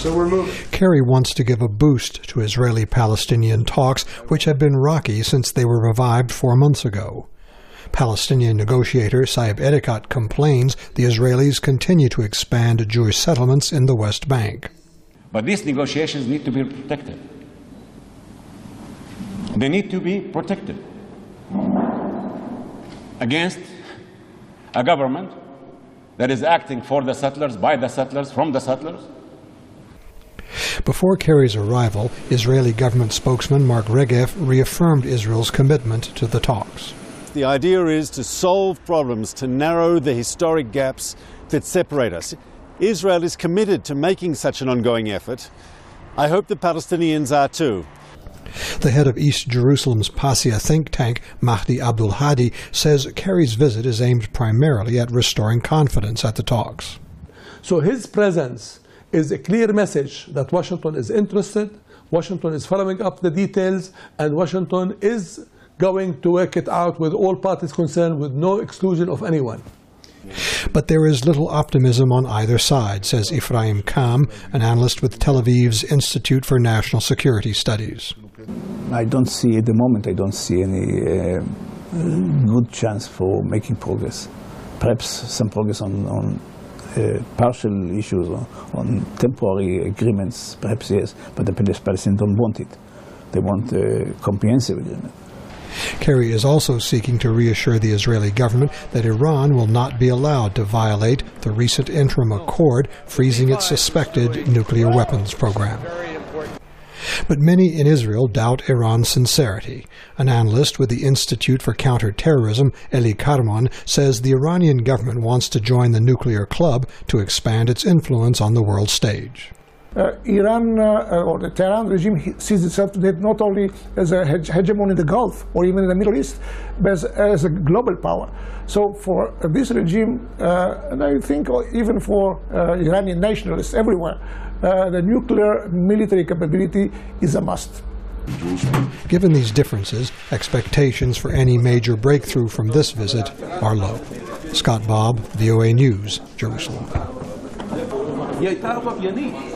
So we're moving. Kerry wants to give a boost to Israeli-Palestinian talks, which have been rocky since they were revived 4 months ago. Palestinian negotiator Saeb Erekat complains the Israelis continue to expand Jewish settlements in the West Bank. But these negotiations need to be protected. They need to be protected against a government that is acting for the settlers, by the settlers, from the settlers. Before Kerry's arrival, Israeli government spokesman Mark Regev reaffirmed Israel's commitment to the talks. The idea is to solve problems, to narrow the historic gaps that separate us. Israel is committed to making such an ongoing effort. I hope the Palestinians are too. The head of East Jerusalem's Passia think tank, Mahdi Abdul Hadi, says Kerry's visit is aimed primarily at restoring confidence at the talks. So his presence is a clear message that Washington is interested, Washington is following up the details, and Washington is going to work it out with all parties concerned with no exclusion of anyone. But there is little optimism on either side, says Ephraim Kam, an analyst with Tel Aviv's Institute for National Security Studies. I don't see at the moment, I don't see any good chance for making progress. Perhaps some progress on partial issues, on temporary agreements, perhaps yes, but the Palestinians don't want it. They want a comprehensive agreement. Kerry is also seeking to reassure the Israeli government that Iran will not be allowed to violate the recent interim accord freezing its suspected nuclear weapons program. But many in Israel doubt Iran's sincerity. An analyst with the Institute for Counterterrorism, Eli Karman, says the Iranian government wants to join the nuclear club to expand its influence on the world stage. Iran or the Tehran regime sees itself today not only as a hegemon in the Gulf or even in the Middle East, but as a global power. So for this regime, and I think even for Iranian nationalists everywhere, the nuclear military capability is a must. Given these differences, expectations for any major breakthrough from this visit are low. Scott Bobb, VOA News, Jerusalem.